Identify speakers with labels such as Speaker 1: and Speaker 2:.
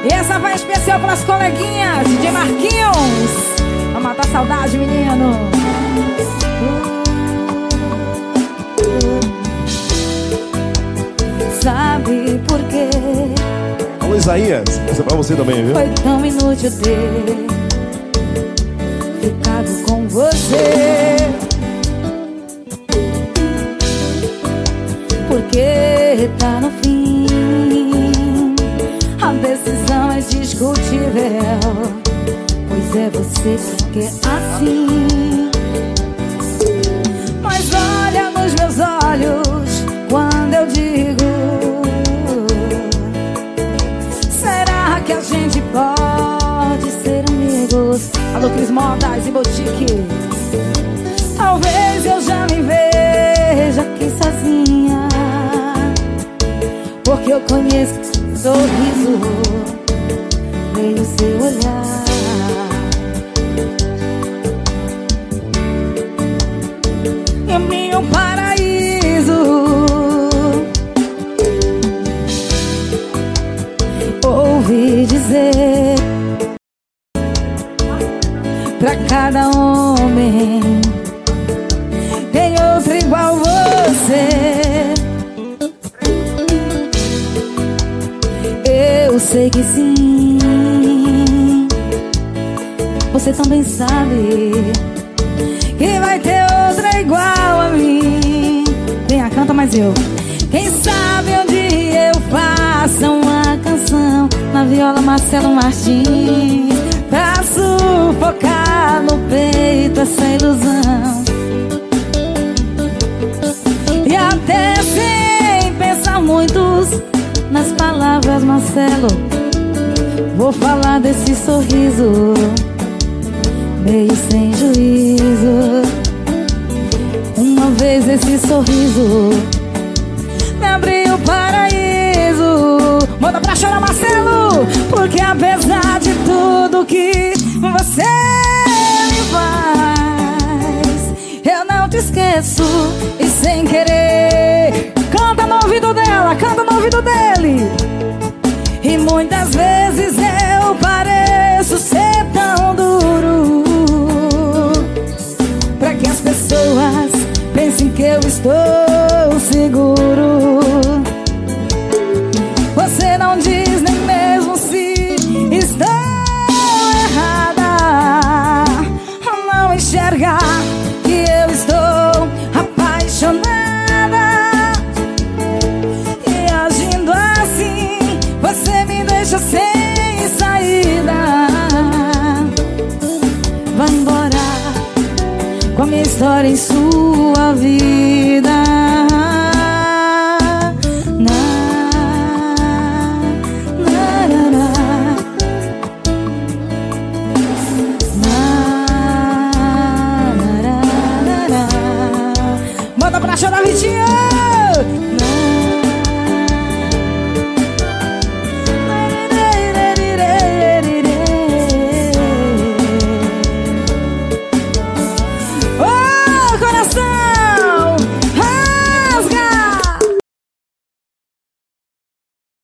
Speaker 1: E essa vai especial pras coleguinhas DJ Marquinhos, pra matar a saudade, menino. Sabe por quê?
Speaker 2: Alô, Isaías, essa é pra você também, viu?
Speaker 1: Foi tão inútil ter ficado com você, porque tá no fim. A decisão é discutível, pois é você que é assim. Mas olha nos meus olhos quando eu digo: será que a gente pode ser amigos? Alô, Cris Modas e Boutique. Talvez eu já me veja aqui sozinha, porque eu conheço o sorriso, veio seu olhar. E meu paraíso, ouvi dizer pra cada homem tem outro igual você. Eu sei que sim, você também sabe que vai ter outra igual a mim. Vem a canta, mas eu. Quem sabe um dia eu faça uma canção na viola Marcelo Martins, pra sufocar no peito essa ilusão. E até sem pensar muitos nas palavras, Marcelo, vou falar desse sorriso meio sem juízo. Uma vez esse sorriso me abriu o paraíso. Manda pra chorar, Marcelo, porque apesar de tudo que você me faz, eu não te esqueço. E sem querer, canta no ouvido dela, canta no ouvido dele. E muitas vezes eu pareço ser tão duro, pra que as pessoas pensem que eu estou seguro. Você não diz nem mesmo se estou errada, não enxergar que eu estou apaixonada. E agindo assim, você me deixa sem saída. Vai embora com a minha história em sua vida.